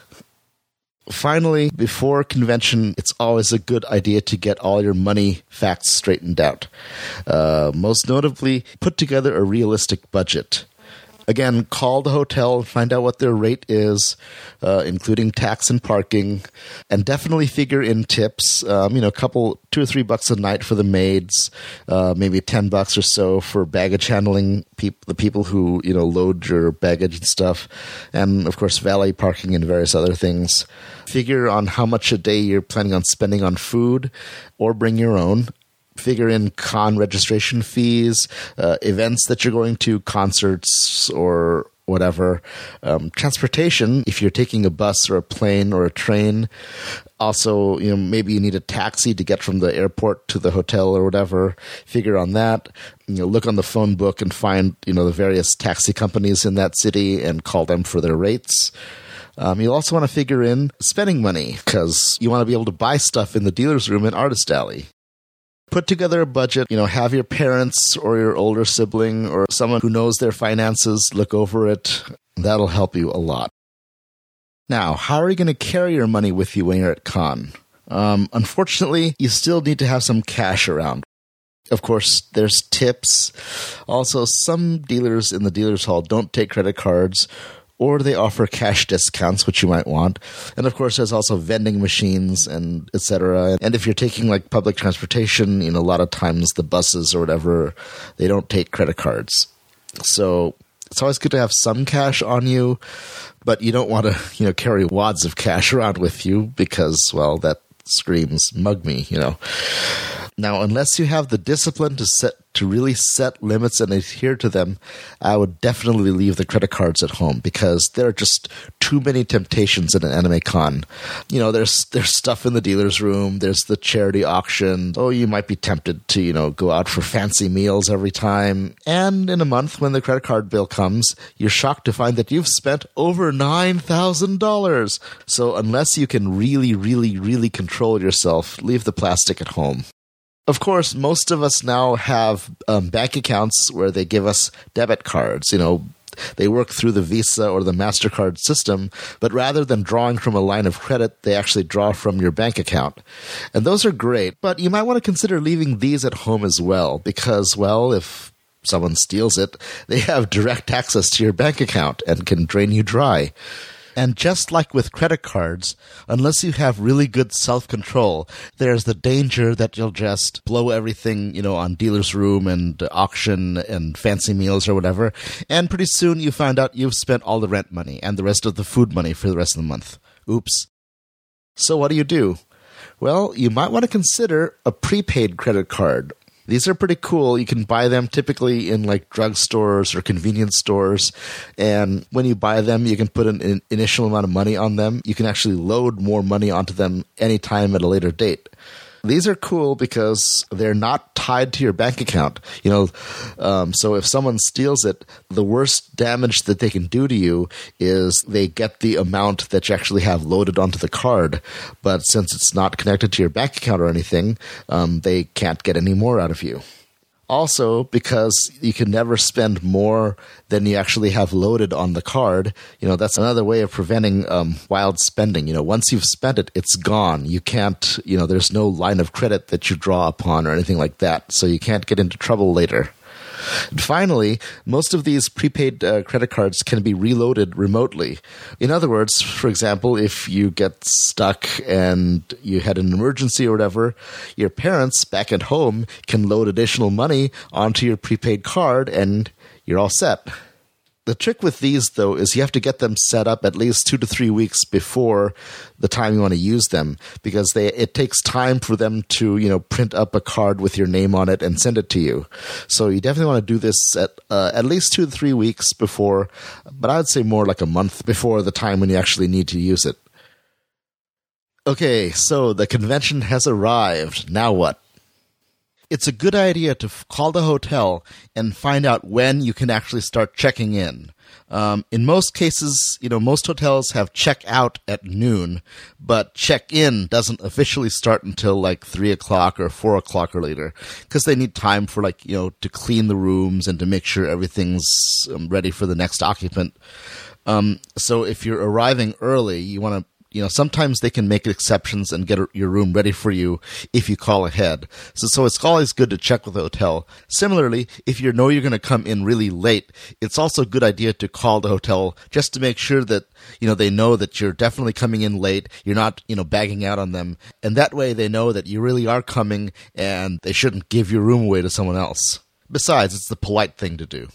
A: Finally, before convention, it's always a good idea to get all your money facts straightened out. Uh, most notably, put together a realistic budget. Again, call the hotel, find out what their rate is, uh, including tax and parking, and definitely figure in tips. Um, you know, a couple, two or three bucks a night for the maids, uh, maybe ten bucks or so for baggage handling, peop- the people who, you know, load your baggage and stuff, and of course, valet parking and various other things. Figure on how much a day you're planning on spending on food, or bring your own. Figure in con registration fees, uh, events that you're going to, concerts or whatever. Um, transportation, if you're taking a bus or a plane or a train. Also, you know, maybe you need a taxi to get from the airport to the hotel or whatever. Figure on that. You know, look on the phone book and find, you know, the various taxi companies in that city and call them for their rates. Um, you'll also want to figure in spending money because you want to be able to buy stuff in the dealer's room at Artist Alley. Put together a budget, you know, have your parents or your older sibling or someone who knows their finances look over it. That'll help you a lot. Now, how are you going to carry your money with you when you're at con? Um, unfortunately, you still need to have some cash around. Of course, there's tips. Also, some dealers in the dealer's hall don't take credit cards, or they offer cash discounts, which you might want. And of course, there's also vending machines and et cetera. And if you're taking like public transportation, you know, a lot of times the buses or whatever, they don't take credit cards. So it's always good to have some cash on you, but you don't want to, you know, carry wads of cash around with you because, well, that screams mug me, you know. Now, unless you have the discipline to set to really set limits and adhere to them, I would definitely leave the credit cards at home because there are just too many temptations at an anime con. You know, there's there's stuff in the dealer's room, there's the charity auction. Oh, you might be tempted to, you know, go out for fancy meals every time. And in a month, when the credit card bill comes, you're shocked to find that you've spent over nine thousand dollars. So unless you can really, really, really control yourself, leave the plastic at home. Of course, most of us now have um, bank accounts where they give us debit cards. You know, they work through the Visa or the MasterCard system, but rather than drawing from a line of credit, they actually draw from your bank account. And those are great, but you might want to consider leaving these at home as well because, well, if someone steals it, they have direct access to your bank account and can drain you dry. And just like with credit cards, unless you have really good self-control, there's the danger that you'll just blow everything, you know, on dealer's room and auction and fancy meals or whatever. And pretty soon you find out you've spent all the rent money and the rest of the food money for the rest of the month. Oops. So what do you do? Well, you might want to consider a prepaid credit card. These are pretty cool. You can buy them typically in like drugstores or convenience stores. And when you buy them, you can put an, an initial amount of money on them. You can actually load more money onto them anytime at a later date. These are cool because they're not tied to your bank account. You know, um, so if someone steals it, the worst damage that they can do to you is they get the amount that you actually have loaded onto the card. But since it's not connected to your bank account or anything, um, they can't get any more out of you. Also, because you can never spend more than you actually have loaded on the card, you know, that's another way of preventing um, wild spending. You know, once you've spent it, it's gone. You can't, you know, there's no line of credit that you draw upon or anything like that, so you can't get into trouble later. And finally, most of these prepaid uh, credit cards can be reloaded remotely. In other words, for example, if you get stuck and you had an emergency or whatever, your parents back at home can load additional money onto your prepaid card and you're all set. The trick with these, though, is you have to get them set up at least two to three weeks before the time you want to use them, because they it takes time for them to, you know, print up a card with your name on it and send it to you. So you definitely want to do this at uh, at least two to three weeks before, but I would say more like a month before the time when you actually need to use it. Okay, so the convention has arrived. Now what? It's a good idea to f- call the hotel and find out when you can actually start checking in. Um, in most cases, you know, most hotels have check out at noon, but check in doesn't officially start until like three o'clock or four o'clock or later, because they need time for like, you know, to clean the rooms and to make sure everything's um, ready for the next occupant. Um, so if you're arriving early, you want to you know, sometimes they can make exceptions and get your room ready for you if you call ahead. So, so it's always good to check with the hotel. Similarly, if you know you're going to come in really late, it's also a good idea to call the hotel just to make sure that, you know, they know that you're definitely coming in late. You're not, you know, bagging out on them. And that way they know that you really are coming and they shouldn't give your room away to someone else. Besides, it's the polite thing to do.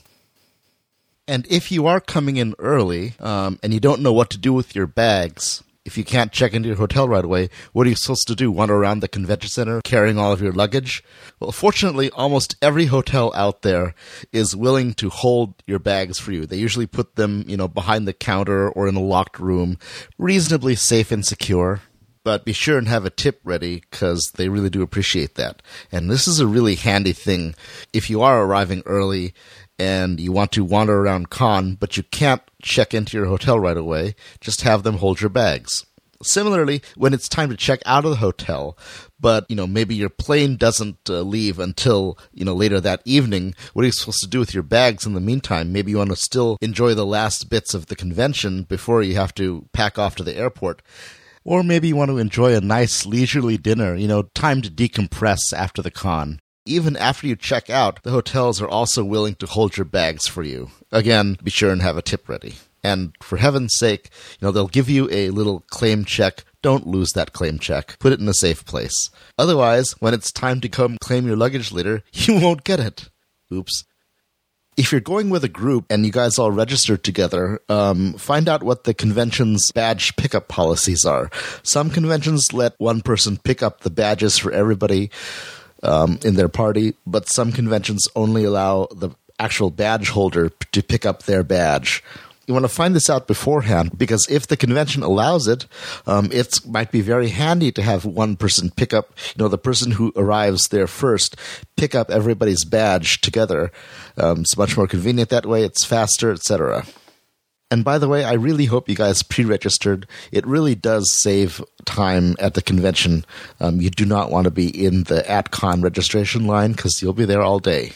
A: And if you are coming in early um, and you don't know what to do with your bags, if you can't check into your hotel right away, what are you supposed to do? Wander around the convention center carrying all of your luggage? Well, fortunately, almost every hotel out there is willing to hold your bags for you. They usually put them, you know, behind the counter or in a locked room, reasonably safe and secure. But be sure and have a tip ready because they really do appreciate that. And this is a really handy thing if you are arriving early and you want to wander around Cannes, but you can't check into your hotel right away, just have them hold your bags. Similarly, when it's time to check out of the hotel, but, you know, maybe your plane doesn't uh, leave until, you know, later that evening, what are you supposed to do with your bags in the meantime? Maybe you want to still enjoy the last bits of the convention before you have to pack off to the airport. Or maybe you want to enjoy a nice leisurely dinner, you know, time to decompress after the con. Even after you check out, the hotels are also willing to hold your bags for you. Again, be sure and have a tip ready. And for heaven's sake, you know, they'll give you a little claim check. Don't lose that claim check. Put it in a safe place. Otherwise, when it's time to come claim your luggage later, you won't get it. Oops. If you're going with a group and you guys all registered together, um, find out what the convention's badge pickup policies are. Some conventions let one person pick up the badges for everybody um, in their party, but some conventions only allow the actual badge holder to pick up their badge. You want to find this out beforehand because if the convention allows it, um, it might be very handy to have one person pick up, you know, the person who arrives there first, pick up everybody's badge together. Um, it's much more convenient that way. It's faster, et cetera. And by the way, I really hope you guys pre-registered. It really does save time at the convention. Um, you do not want to be in the at-con registration line because you'll be there all day.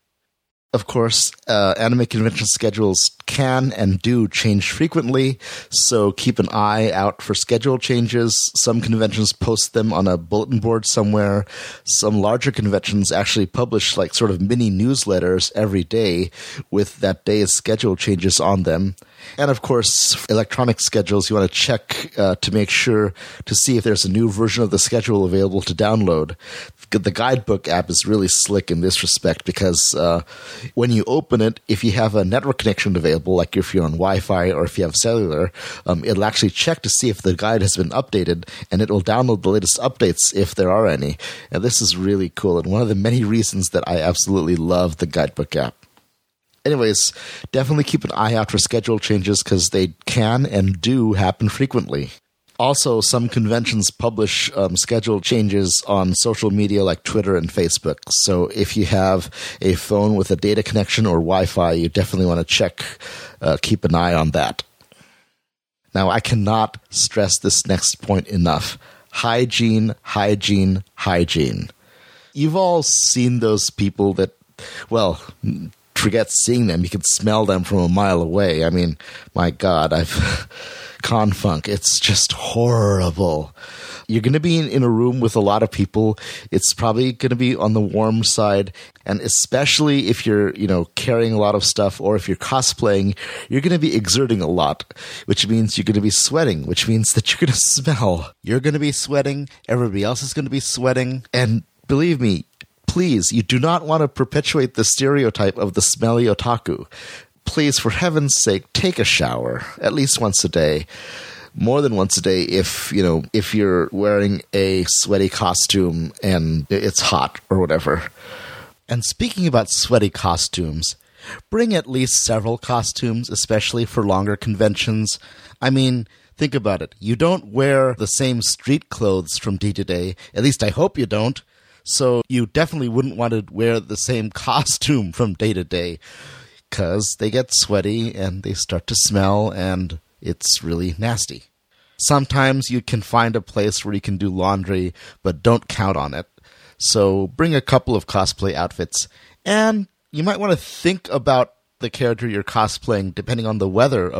A: Of course, uh, anime convention schedules can and do change frequently, so keep an eye out for schedule changes. Some conventions post them on a bulletin board somewhere. Some larger conventions actually publish like sort of mini newsletters every day with that day's schedule changes on them. And of course, electronic schedules, you want to check uh, to make sure to see if there's a new version of the schedule available to download. The Guidebook app is really slick in this respect because uh, when you open it, if you have a network connection available, like if you're on Wi-Fi or if you have cellular, um, it'll actually check to see if the guide has been updated, and it will download the latest updates if there are any. And this is really cool, and one of the many reasons that I absolutely love the Guidebook app. Anyways, definitely keep an eye out for schedule changes because they can and do happen frequently. Also, some conventions publish um, schedule changes on social media like Twitter and Facebook. So if you have a phone with a data connection or Wi-Fi, you definitely want to check, uh, keep an eye on that. Now, I cannot stress this next point enough. Hygiene, hygiene, hygiene. You've all seen those people that, well, forget seeing them. You can smell them from a mile away. I mean, my God, I've... Confunk. It's just horrible. You're going to be in, in a room with a lot of people. It's probably going to be on the warm side. And especially if you're, you know, carrying a lot of stuff or if you're cosplaying, you're going to be exerting a lot, which means you're going to be sweating, which means that you're going to smell. You're going to be sweating. Everybody else is going to be sweating. And believe me, please, you do not want to perpetuate the stereotype of the smelly otaku. Please, for heaven's sake, take a shower at least once a day. More than once a day if, you know, if you're wearing a sweaty costume and it's hot or whatever. And speaking about sweaty costumes, bring at least several costumes, especially for longer conventions. I mean, think about it. You don't wear the same street clothes from day to day. At least I hope you don't. So you definitely wouldn't want to wear the same costume from day to day. Because they get sweaty and they start to smell and it's really nasty. Sometimes you can find a place where you can do laundry, but don't count on it. So bring a couple of cosplay outfits. And you might want to think about the character you're cosplaying depending on the weather of the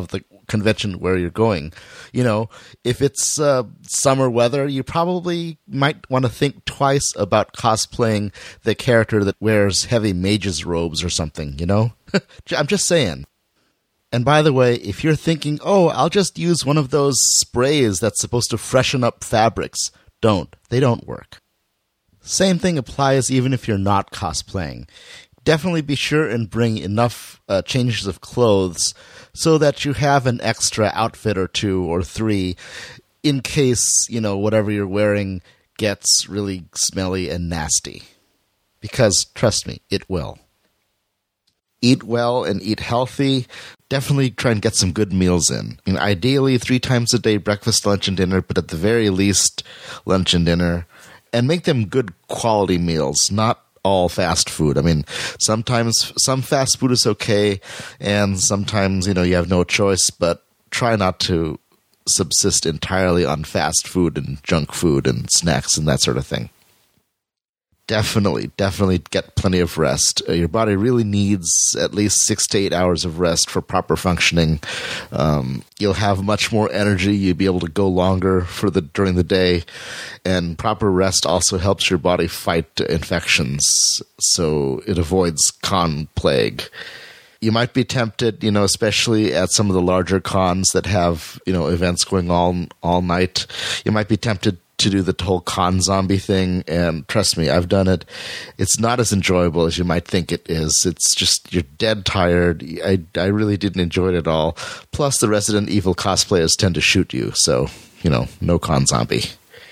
A: convention where you're going. You know, if it's uh, summer weather, you probably might want to think twice about cosplaying the character that wears heavy mage's robes or something, you know? I'm just saying. And by the way, if you're thinking, oh, I'll just use one of those sprays that's supposed to freshen up fabrics, don't. They don't work. Same thing applies even if you're not cosplaying. Definitely be sure and bring enough uh, changes of clothes so that you have an extra outfit or two or three in case, you know, whatever you're wearing gets really smelly and nasty. Because, trust me, it will. Eat well and eat healthy. Definitely try and get some good meals in. I mean, ideally, three times a day, breakfast, lunch, and dinner, but at the very least, lunch and dinner. And make them good quality meals, not all fast food. I mean, sometimes some fast food is okay, and sometimes, you know, you have no choice, but try not to subsist entirely on fast food and junk food and snacks and that sort of thing. Definitely, definitely get plenty of rest. Uh, your body really needs at least six to eight hours of rest for proper functioning. Um, you'll have much more energy. You'll be able to go longer for the during the day. And proper rest also helps your body fight infections, so it avoids con plague. You might be tempted, you know, especially at some of the larger cons that have, you know, events going on all night. You might be tempted to do the whole con zombie thing, and trust me, I've done it. It's not as enjoyable as you might think it is. It's just, you're dead tired. I, I really didn't enjoy it at all. Plus, the Resident Evil cosplayers tend to shoot you, so, you know, no con zombie.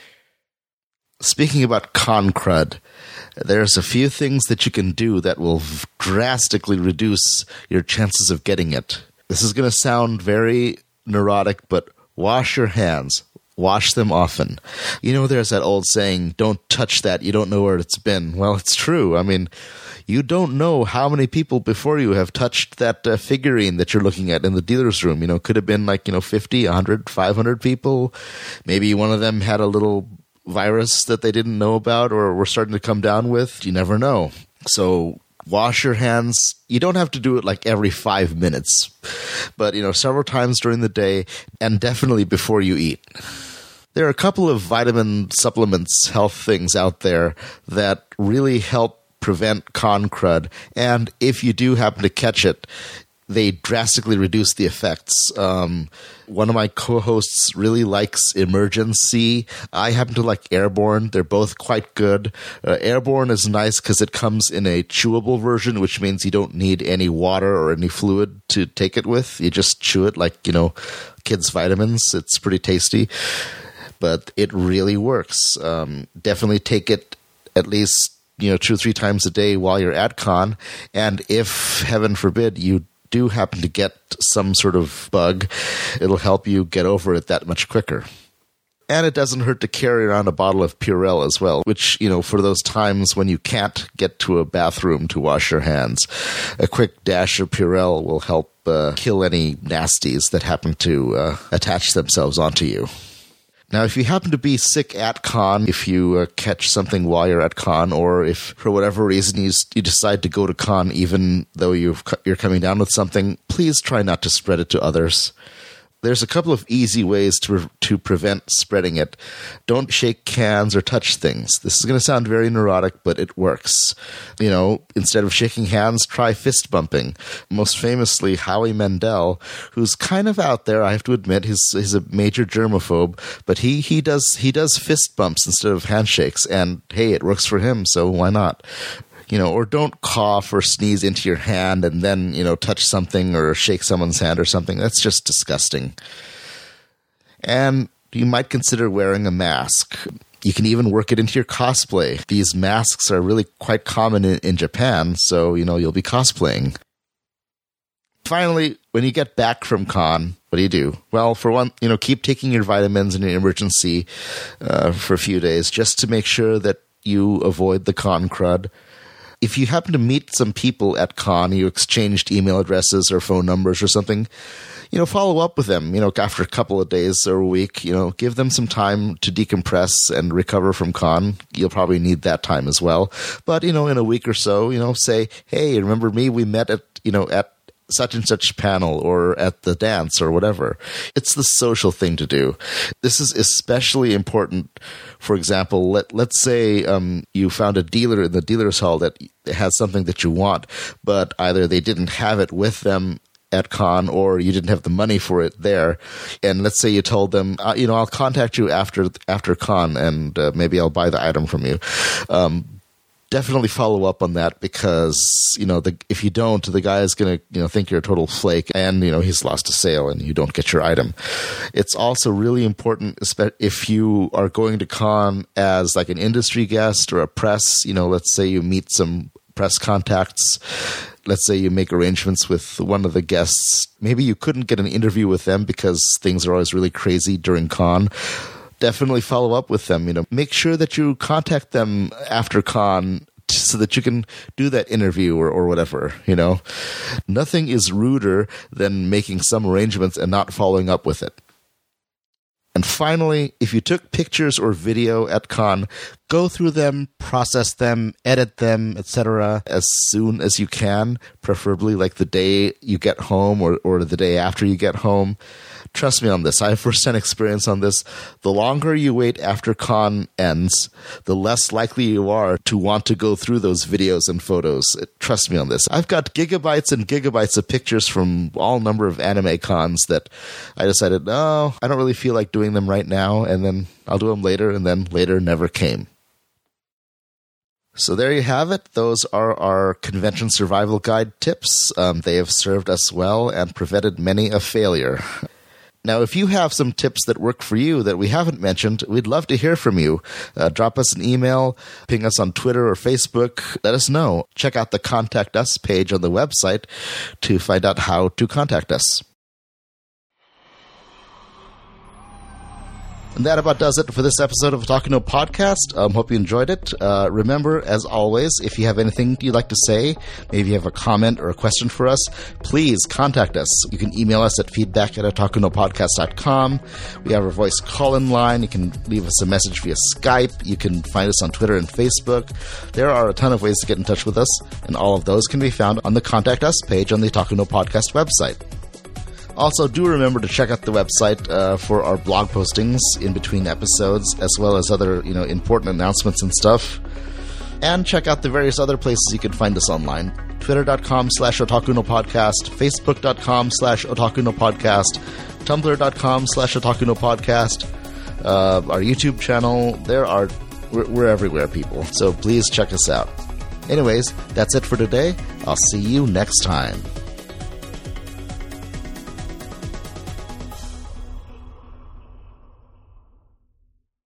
A: Speaking about con crud, there's a few things that you can do that will drastically reduce your chances of getting it. This is going to sound very neurotic, but wash your hands. Wash them often. You know, there's that old saying, don't touch that, you don't know where it's been. Well, it's true. I mean, you don't know how many people before you have touched that uh, figurine that you're looking at in the dealer's room. You know, could have been like, you know, fifty, one hundred, five hundred people. Maybe one of them had a little virus that they didn't know about or were starting to come down with. You never know. So wash your hands. You don't have to do it like every five minutes, but, you know, several times during the day, and definitely before you eat. There are a couple of vitamin supplements, health things out there that really help prevent con crud, and if you do happen to catch it, they drastically reduce the effects. Um, one of my co-hosts really likes Emergen-C. I happen to like Airborne. They're both quite good. Uh, Airborne is nice because it comes in a chewable version, which means you don't need any water or any fluid to take it with. You just chew it like, you know, kids' vitamins. It's pretty tasty, but it really works. Um, definitely take it at least, you know, two or three times a day while you're at con. And if, heaven forbid, you do happen to get some sort of bug, it'll help you get over it that much quicker. And it doesn't hurt to carry around a bottle of Purell as well, which, you know, for those times when you can't get to a bathroom to wash your hands, a quick dash of Purell will help uh, kill any nasties that happen to uh, attach themselves onto you. Now, if you happen to be sick at con, if you uh, catch something while you're at con, or if for whatever reason you, you decide to go to con even though you've, you're coming down with something, please try not to spread it to others. There's a couple of easy ways to to prevent spreading it. Don't shake hands or touch things. This is going to sound very neurotic, but it works. You know, instead of shaking hands, try fist bumping. Most famously, Howie Mandel, who's kind of out there, I have to admit, he's he's a major germaphobe, but he he does he does fist bumps instead of handshakes, and hey, it works for him, so why not? You know, or don't cough or sneeze into your hand and then, you know, touch something or shake someone's hand or something. That's just disgusting. And you might consider wearing a mask. You can even work it into your cosplay. These masks are really quite common in, in Japan, so, you know, you'll be cosplaying. Finally, when you get back from con, what do you do? Well, for one, you know, keep taking your vitamins and your Emergen-C uh, for a few days just to make sure that you avoid the con crud. If you happen to meet some people at con, you exchanged email addresses or phone numbers or something, you know, follow up with them, you know, after a couple of days or a week, you know, give them some time to decompress and recover from con. You'll probably need that time as well. But, you know, in a week or so, you know, say, hey, remember me? We met at, you know, at such and such panel or at the dance or whatever. It's the social thing to do. This is especially important. For example, let, let's say um, you found a dealer in the dealer's hall that has something that you want, but either they didn't have it with them at con or you didn't have the money for it there. And let's say you told them, uh, you know, I'll contact you after after con and uh, maybe I'll buy the item from you. Um, definitely follow up on that because, you know, the, if you don't, the guy is going to, you know, think you're a total flake and, you know, he's lost a sale and you don't get your item. It's also really important if you are going to con as like an industry guest or a press, you know, let's say you meet some press contacts. Let's say you make arrangements with one of the guests. Maybe you couldn't get an interview with them because things are always really crazy during con. Definitely follow up with them. You know, make sure that you contact them after con so that you can do that interview or, or whatever, you know. Nothing is ruder than making some arrangements and not following up with it. And finally, if you took pictures or video at con, go through them, process them, edit them, et cetera as soon as you can, preferably like the day you get home or, or the day after you get home. Trust me on this. I have first-hand experience on this. The longer you wait after con ends, the less likely you are to want to go through those videos and photos. Trust me on this. I've got gigabytes and gigabytes of pictures from all number of anime cons that I decided, no, I don't really feel like doing them right now, and then I'll do them later, and then later never came. So there you have it. Those are our convention survival guide tips. Um, they have served us well and prevented many a failure. Now, if you have some tips that work for you that we haven't mentioned, we'd love to hear from you. Uh, drop us an email, ping us on Twitter or Facebook. Let us know. Check out the Contact Us page on the website to find out how to contact us. And that about does it for this episode of Otaku No Podcast. Um, hope you enjoyed it. Uh, remember, as always, if you have anything you'd like to say, maybe you have a comment or a question for us, please contact us. You can email us at feedback at otaku no podcast dot com. We have our voice call-in line. You can leave us a message via Skype. You can find us on Twitter and Facebook. There are a ton of ways to get in touch with us, and all of those can be found on the Contact Us page on the Otaku No Podcast website. Also, do remember to check out the website uh, for our blog postings in between episodes, as well as other, you know, important announcements and stuff. And check out the various other places you can find us online. Twitter.com slash Otaku No Podcast, Facebook.com slash Otaku No Podcast, Tumblr.com slash Otaku No Podcast, uh, our YouTube channel. There are, we're, we're everywhere, people. So please check us out. Anyways, that's it for today. I'll see you next time.